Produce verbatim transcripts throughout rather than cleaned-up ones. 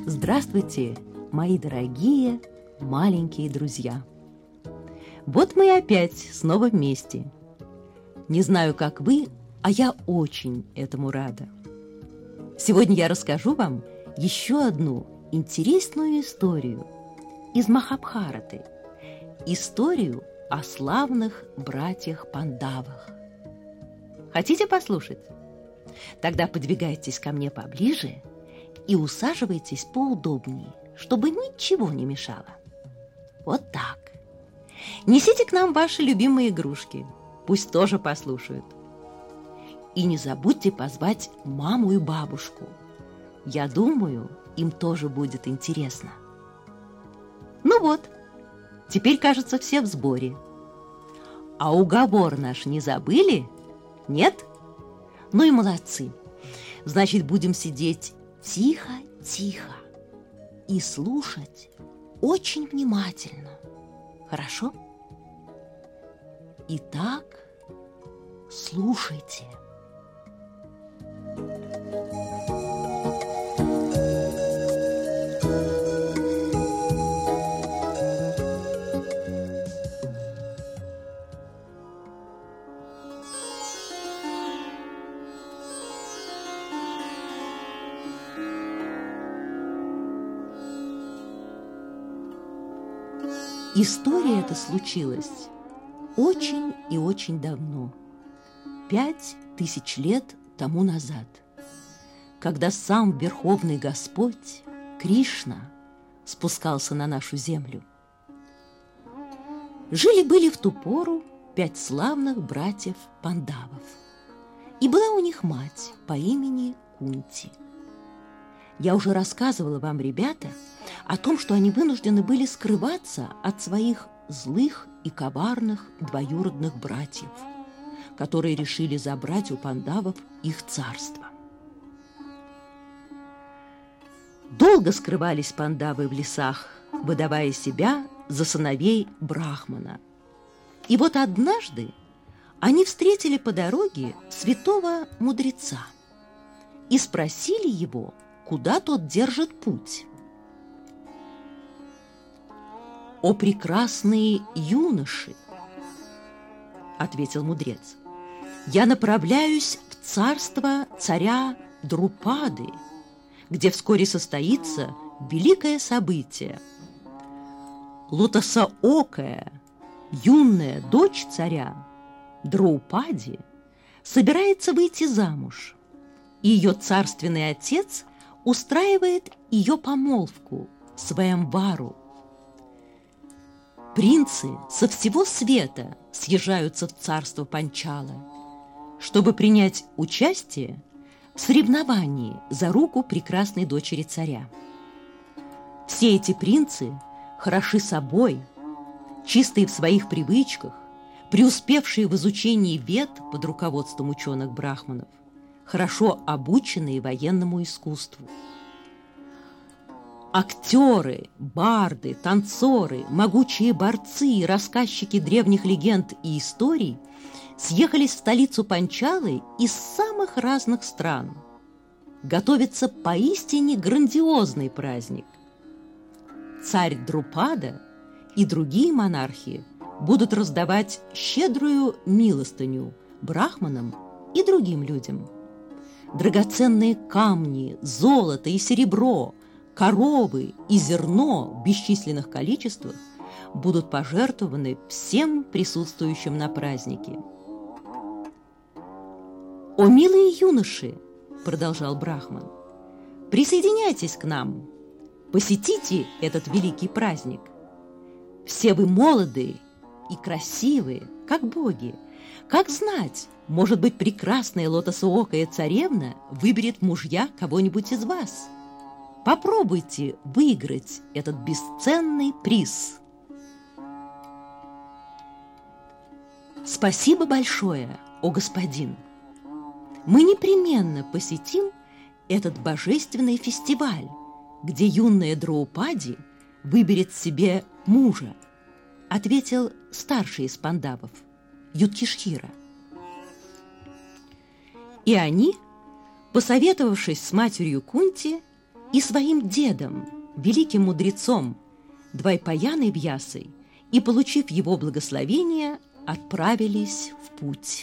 Здравствуйте, мои дорогие маленькие друзья! Вот мы опять снова вместе. Не знаю, как вы, а я очень этому рада. Сегодня я расскажу вам еще одну интересную историю из Махабхараты. Историю о славных братьях-пандавах. Хотите послушать? Тогда подвигайтесь ко мне поближе и усаживайтесь поудобнее, чтобы ничего не мешало. Вот так. Несите к нам ваши любимые игрушки, пусть тоже послушают. И не забудьте позвать маму и бабушку. Я думаю, им тоже будет интересно. Ну вот, теперь, кажется, все в сборе. А уговор наш не забыли? Нет? Ну и молодцы. Значит, будем сидеть тихо-тихо и слушать очень внимательно. Хорошо? Итак, слушайте. История эта случилась очень и очень давно, пять тысяч лет тому назад, когда сам Верховный Господь, Кришна, спускался на нашу землю. Жили-были в ту пору пять славных братьев-пандавов, и была у них мать по имени Кунти. Я уже рассказывала вам, ребята, о том, что они вынуждены были скрываться от своих злых и коварных двоюродных братьев, которые решили забрать у пандавов их царство. Долго скрывались пандавы в лесах, выдавая себя за сыновей Брахмана. И вот однажды они встретили по дороге святого мудреца и спросили его, куда тот держит путь. «О прекрасные юноши!» — ответил мудрец. «Я направляюсь в царство царя Друпады, где вскоре состоится великое событие. Лотосоокая, юная дочь царя Друпади собирается выйти замуж, и ее царственный отец устраивает ее помолвку Сваямвару. Принцы со всего света съезжаются в царство Панчала, чтобы принять участие в соревновании за руку прекрасной дочери царя. Все эти принцы хороши собой, чистые в своих привычках, преуспевшие в изучении вед под руководством ученых-брахманов, хорошо обученные военному искусству. Актеры, барды, танцоры, могучие борцы, рассказчики древних легенд и историй съехались в столицу Панчалы из самых разных стран. Готовится поистине грандиозный праздник. Царь Друпада и другие монархи будут раздавать щедрую милостыню брахманам и другим людям. Драгоценные камни, золото и серебро, коровы и зерно в бесчисленных количествах будут пожертвованы всем присутствующим на празднике. «О, милые юноши!» – продолжал Брахман. «Присоединяйтесь к нам, посетите этот великий праздник. Все вы молодые и красивые, как боги. Как знать, может быть, прекрасная лотосоокая царевна выберет в мужья кого-нибудь из вас. Попробуйте выиграть этот бесценный приз». «Спасибо большое, о господин! Мы непременно посетим этот божественный фестиваль, где юная Драупади выберет себе мужа», — ответил старший из пандавов, Юдхиштхира. И они, посоветовавшись с матерью Кунти, и своим дедом, великим мудрецом Двайпаяной Вьясой, и, получив его благословение, отправились в путь.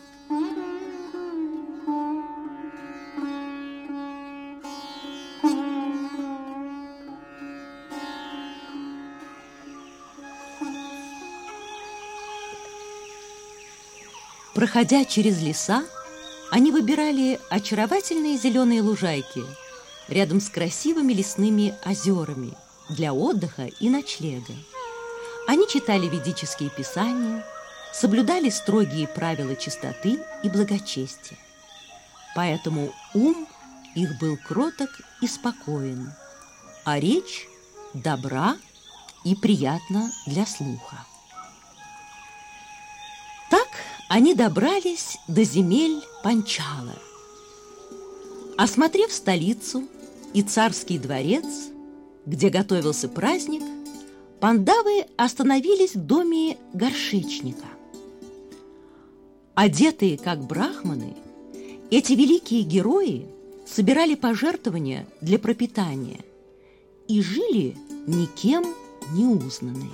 Проходя через леса, они выбирали очаровательные зеленые лужайки рядом с красивыми лесными озерами для отдыха и ночлега. Они читали ведические писания, соблюдали строгие правила чистоты и благочестия. Поэтому ум их был кроток и спокоен, а речь добра и приятна для слуха. Так они добрались до земель Панчала. Осмотрев столицу и царский дворец, где готовился праздник, пандавы остановились в доме горшечника. Одетые как брахманы, эти великие герои собирали пожертвования для пропитания и жили никем не узнанные.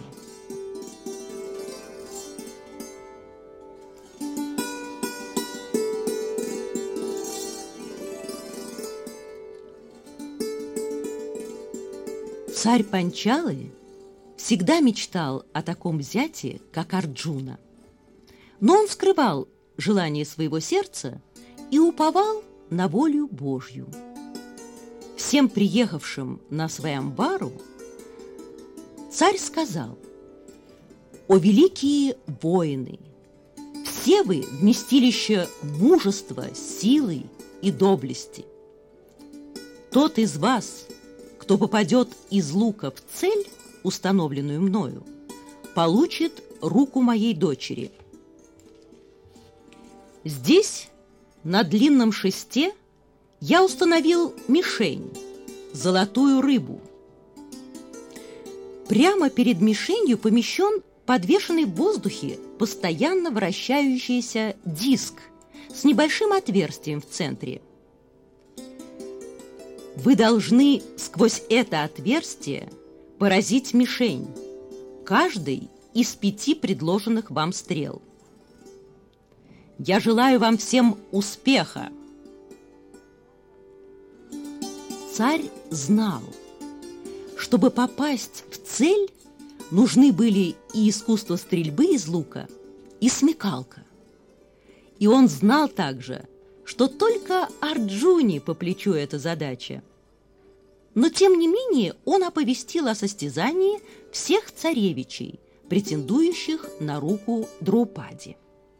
Царь Панчалы всегда мечтал о таком зяте, как Арджуна. Но он скрывал желание своего сердца и уповал на волю Божью. Всем приехавшим на Сваямбару царь сказал: «О великие воины! Все вы вместилище мужества, силы и доблести. Тот из вас, кто попадет из лука в цель, установленную мною, получит руку моей дочери. Здесь, на длинном шесте, я установил мишень, золотую рыбу. Прямо перед мишенью помещен подвешенный в воздухе постоянно вращающийся диск с небольшим отверстием в центре. Вы должны сквозь это отверстие поразить мишень, каждый из пяти предложенных вам стрел. Я желаю вам всем успеха». Царь знал, чтобы попасть в цель, нужны были и искусство стрельбы из лука, и смекалка. И он знал также, что только Арджуне по плечу эта задача. Но, тем не менее, он оповестил о состязании всех царевичей, претендующих на руку Драупади.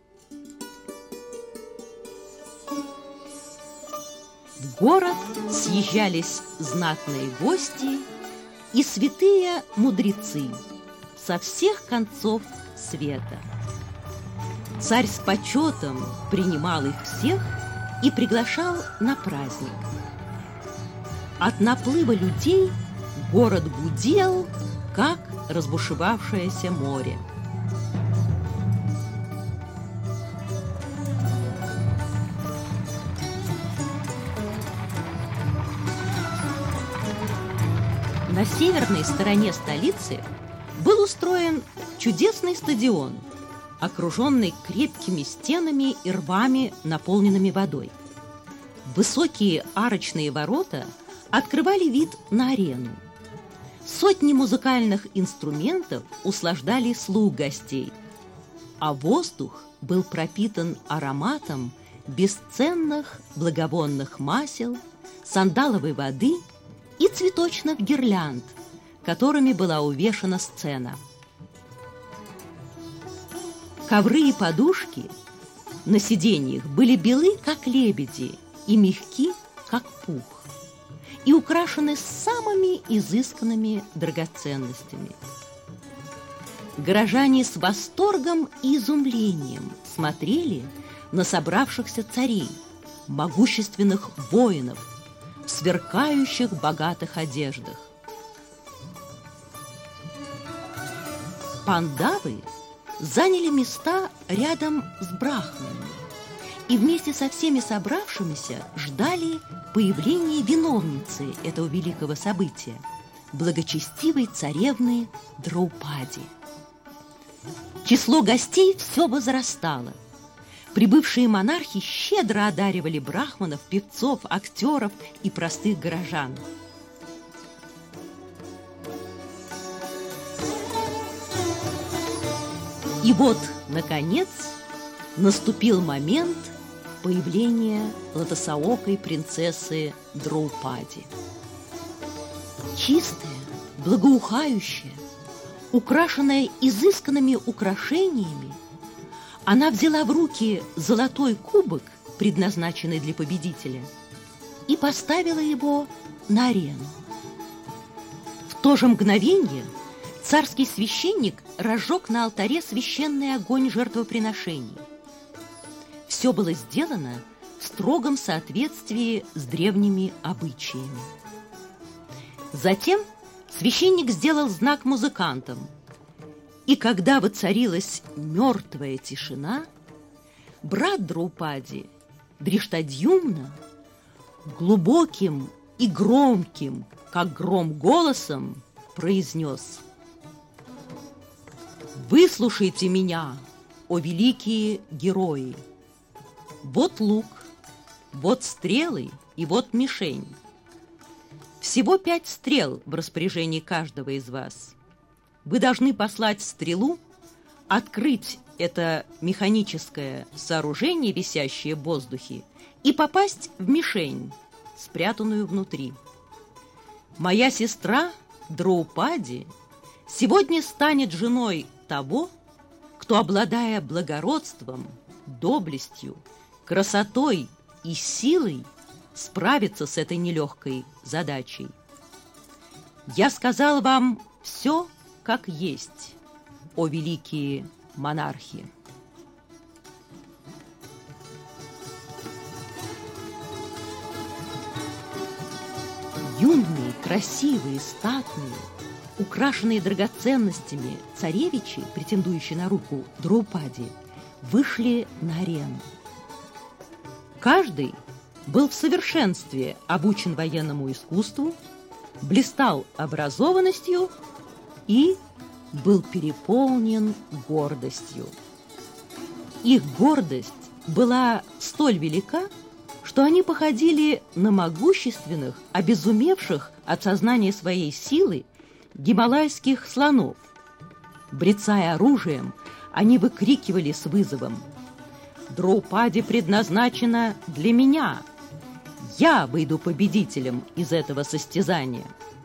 В город съезжались знатные гости и святые мудрецы со всех концов света. Царь с почетом принимал их всех и приглашал на праздник. От наплыва людей город гудел, как разбушевавшееся море. На северной стороне столицы был устроен чудесный стадион, окруженный крепкими стенами и рвами, наполненными водой. Высокие арочные ворота открывали вид на арену. Сотни музыкальных инструментов услаждали слух гостей, а воздух был пропитан ароматом бесценных благовонных масел, сандаловой воды и цветочных гирлянд, которыми была увешана сцена. Ковры и подушки на сиденьях были белы, как лебеди, и мягки, как пух, и украшены самыми изысканными драгоценностями. Горожане с восторгом и изумлением смотрели на собравшихся царей, могущественных воинов, в сверкающих богатых одеждах. Пандавы заняли места рядом с брахманами и вместе со всеми собравшимися ждали появления виновницы этого великого события, благочестивой царевны Драупади. Число гостей все возрастало. Прибывшие монархи щедро одаривали брахманов, певцов, актеров и простых горожан. И вот, наконец, наступил момент появления лотосоокой принцессы Драупади. Чистая, благоухающая, украшенная изысканными украшениями, она взяла в руки золотой кубок, предназначенный для победителя, и поставила его на арену. В то же мгновение царский священник разжег на алтаре священный огонь жертвоприношений. Все было сделано в строгом соответствии с древними обычаями. Затем священник сделал знак музыкантам, и когда воцарилась мертвая тишина, брат Драупади, Дриштадьюмна, глубоким и громким, как гром, голосом произнес: «Выслушайте меня, о великие герои! Вот лук, вот стрелы и вот мишень. Всего пять стрел в распоряжении каждого из вас. Вы должны послать стрелу, открыть это механическое сооружение, висящее в воздухе, и попасть в мишень, спрятанную внутри. Моя сестра Драупади сегодня станет женой того, кто, обладая благородством, доблестью, красотой и силой, справится с этой нелегкой задачей. Я сказал вам все, как есть, о великие монархи». Юные, красивые, статные, украшенные драгоценностями царевичи, претендующие на руку Драупади, вышли на арену. Каждый был в совершенстве обучен военному искусству, блистал образованностью и был переполнен гордостью. Их гордость была столь велика, что они походили на могущественных, обезумевших от сознания своей силы гималайских слонов. Брецая оружием, они выкрикивали с вызовом: «Драупади предназначена для меня! Я выйду победителем из этого состязания!»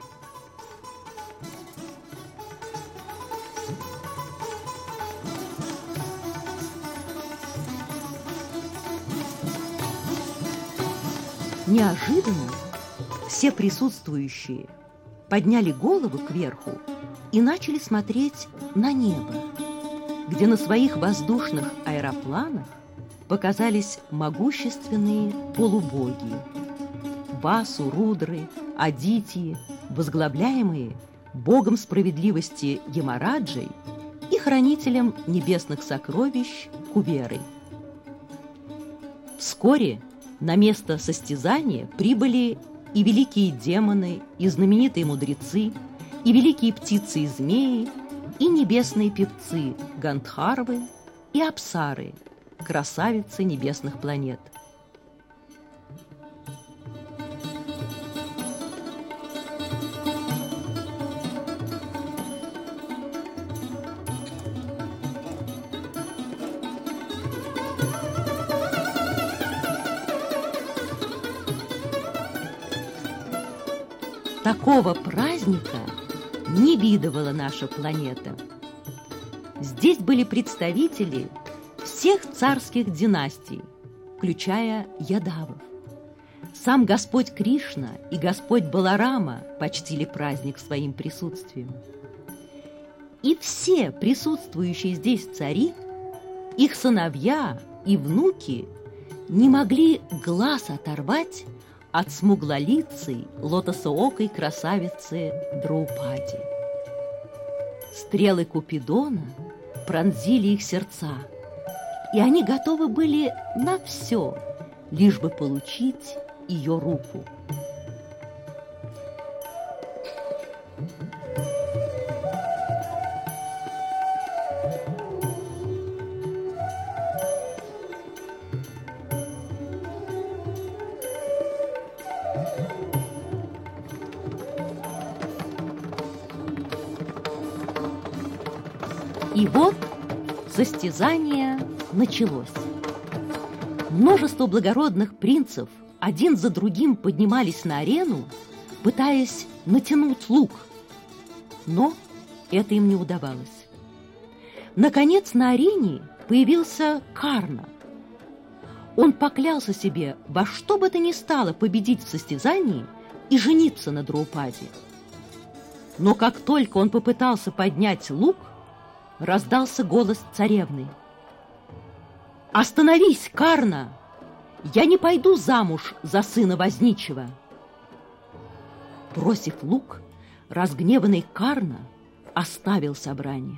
Неожиданно все присутствующие подняли голову кверху и начали смотреть на небо, где на своих воздушных аэропланах показались могущественные полубоги – Васу, Рудры, Адитьи, возглавляемые богом справедливости Ямараджей и хранителем небесных сокровищ Куберой. Вскоре на место состязания прибыли и великие демоны, и знаменитые мудрецы, и великие птицы и змеи, и небесные певцы Гандхарвы и Апсары, красавицы небесных планет. Такого праздника не видывала наша планета. Здесь были представители всех царских династий, включая Ядавов. Сам Господь Кришна и Господь Баларама почтили праздник своим присутствием. И все присутствующие здесь цари, их сыновья и внуки не могли глаз оторвать от смуглолицей, лотосоокой красавицы Драупади. Стрелы Купидона пронзили их сердца, и они готовы были на все, лишь бы получить ее руку. И вот состязание началось. Множество благородных принцев один за другим поднимались на арену, пытаясь натянуть лук. Но это им не удавалось. Наконец на арене появился Карна. Он поклялся себе во что бы то ни стало победить в состязании и жениться на Драупаде. Но как только он попытался поднять лук, раздался голос царевны. «Остановись, Карна! Я не пойду замуж за сына возничего!» Бросив лук, разгневанный Карна оставил собрание.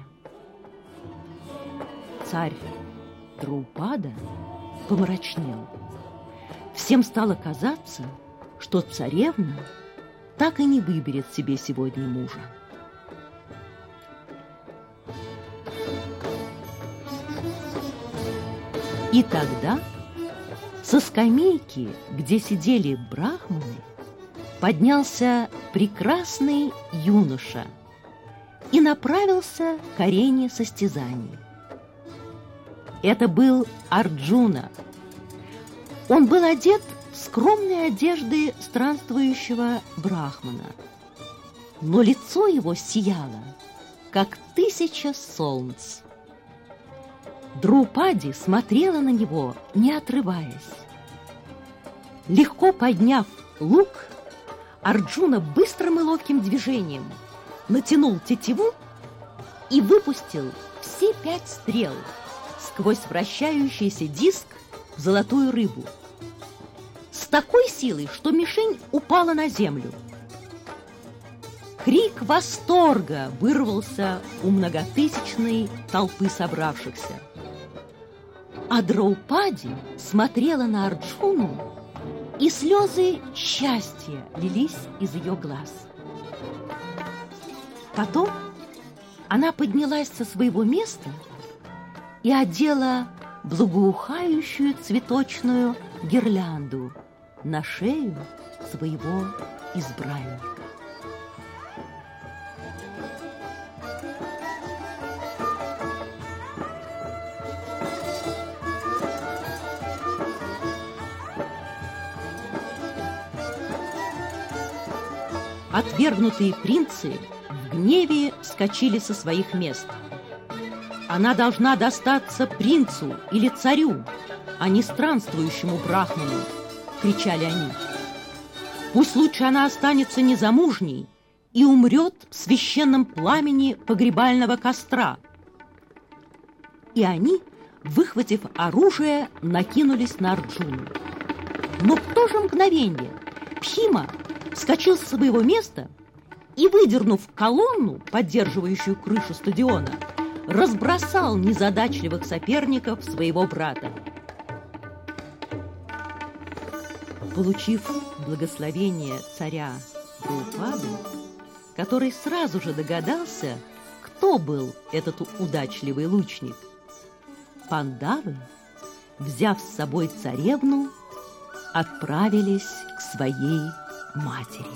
Царь Драупада помрачнел. Всем стало казаться, что царевна так и не выберет себе сегодня мужа. И тогда со скамейки, где сидели брахманы, поднялся прекрасный юноша и направился к арене состязаний. Это был Арджуна. Он был одет в скромные одежды странствующего брахмана, но лицо его сияло, как тысяча солнц. Драупади смотрела на него, не отрываясь. Легко подняв лук, Арджуна быстрым и ловким движением натянул тетиву и выпустил все пять стрел сквозь вращающийся диск в золотую рыбу с такой силой, что мишень упала на землю. Крик восторга вырвался у многотысячной толпы собравшихся. А Драупади смотрела на Арджуну, и слезы счастья лились из ее глаз. Потом она поднялась со своего места и одела благоухающую цветочную гирлянду на шею своего избранника. Отвергнутые принцы в гневе вскочили со своих мест. Она должна достаться принцу или царю, а не странствующему брахману, кричали они. Пусть лучше она останется незамужней и умрет в священном пламени погребального костра. И они, выхватив оружие, накинулись на Арджуну. Но в то же мгновение Бхима вскочил со своего места и, выдернув колонну, поддерживающую крышу стадиона, разбросал незадачливых соперников своего брата. Получив благословение царя Драупады, который сразу же догадался, кто был этот удачливый лучник, пандавы, взяв с собой царевну, отправились к своей матери.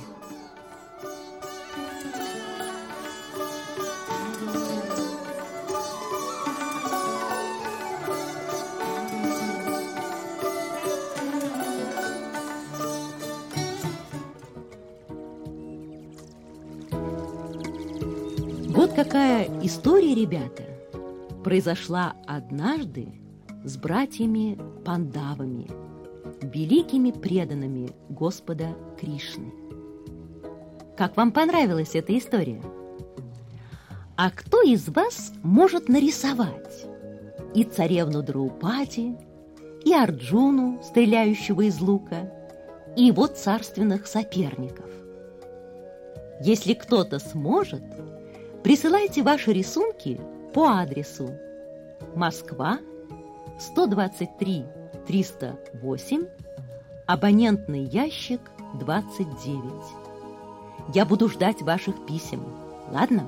Вот какая история, ребята, произошла однажды с братьями Пандавами, великими преданными Господа Кришны. Как вам понравилась эта история? А кто из вас может нарисовать и царевну Драупади, и Арджуну, стреляющего из лука, и его царственных соперников? Если кто-то сможет, присылайте ваши рисунки по адресу Москва, сто двадцать три триста восемь, абонентный ящик двадцать девять. Я буду ждать ваших писем, ладно?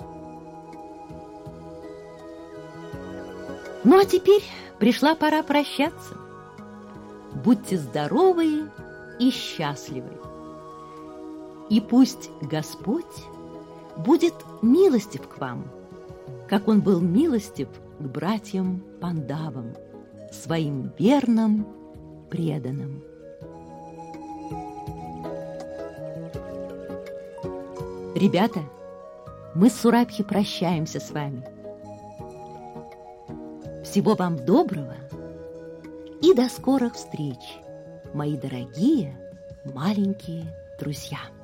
Ну а теперь пришла пора прощаться. Будьте здоровы и счастливы. И пусть Господь будет милостив к вам, как Он был милостив к братьям Пандавам, своим верным преданным. Ребята, мы с Сурабхи прощаемся с вами. Всего вам доброго и до скорых встреч, мои дорогие маленькие друзья.